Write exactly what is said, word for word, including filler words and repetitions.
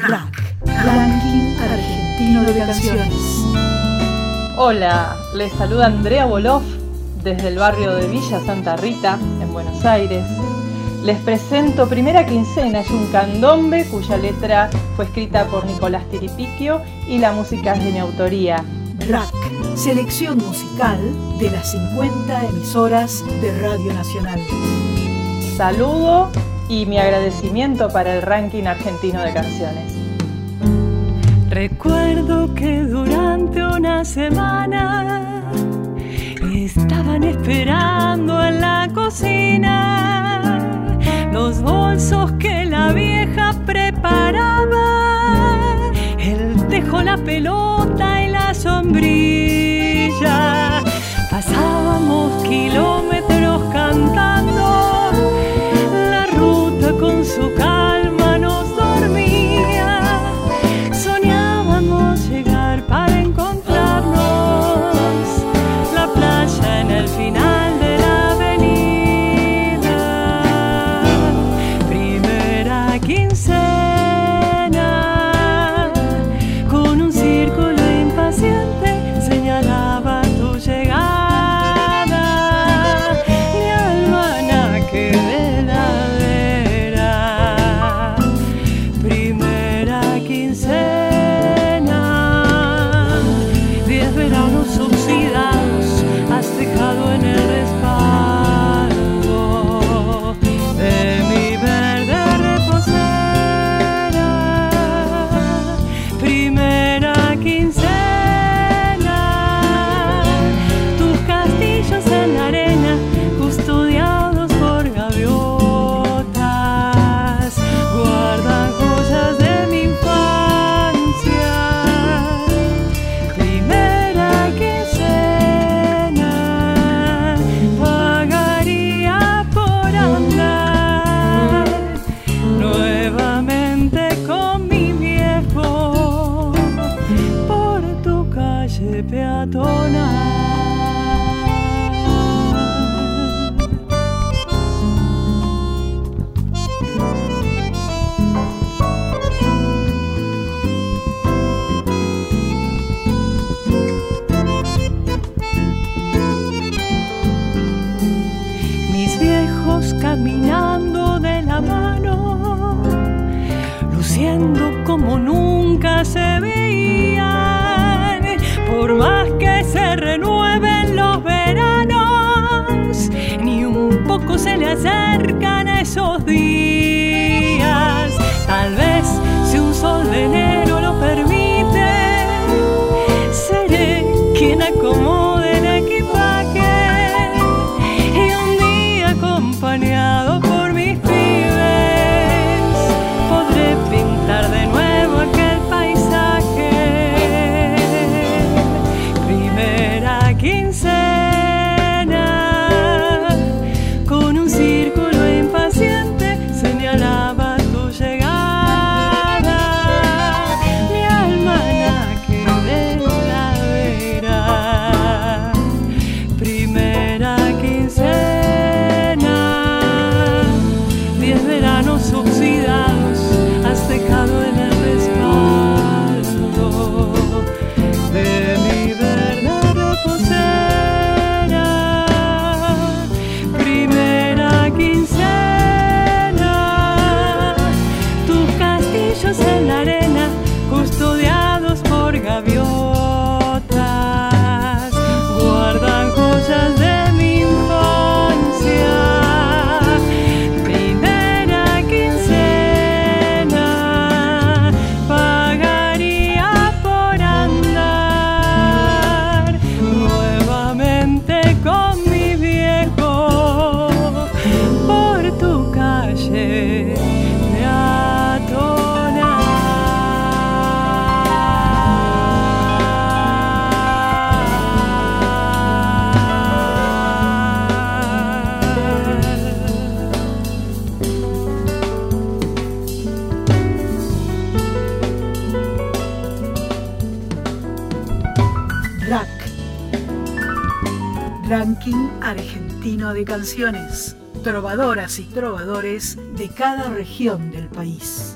Rack, Ranking Argentino de Canciones. Hola, les saluda Andrea Boloff desde el barrio de Villa Santa Rita, en Buenos Aires. Les presento Primera Quincena, es un candombe cuya letra fue escrita por Nicolás Tiripiquio y la música es de mi autoría. Rack, selección musical de las cincuenta emisoras de Radio Nacional. Saludo y mi agradecimiento para el Ranking Argentino de Canciones. Recuerdo que durante una semana estaban esperando en la cocina los bolsos que la vieja preparaba, el tejo, la pelota y la sombrilla. Pasábamos kilómetros cantando, la ruta con su calma nos dormía. Soñábamos llegar para encontrarnos, la playa en el final de la avenida. Primera quincena, con un círculo impaciente señalaba tu llegada. Mi almanaque de ladera. Primera quincena, diez veranos oxidados has dejado en el respaldo de mi verde reposera. Primera quincena, tus castillos en la arena custodiados por gaviotas guardan joyas de mi infancia. Primera quincena, pagaría por andar nuevamente con mi viejo por tu calle peatonal. Mis viejos caminando de la mano, luciendo como nunca se veían. Por más que se renueven los veranos, ni un poco se le acercan a esos días. Tal vez si un sol de enero lo permite, seré quien acomode el equipaje y un día acompañado por mis pibes podré pintar de nuevo aquel paisaje. Primera quincena, con un círculo impaciente señalaba tu llegada. Mi almanaque de ladera. Primera quincena, diez veranos oxidados has dejado en el respaldo de mi verde reposera. Primera quincena, tus castillos en la arena custodiados por gaviotas guardan joyas de mi infancia. Primera quincena, pagaría por andar nuevamente con mi viejo por tu calle Rack, Ranking Argentino de Canciones. Trovadoras y trovadores de cada región del país.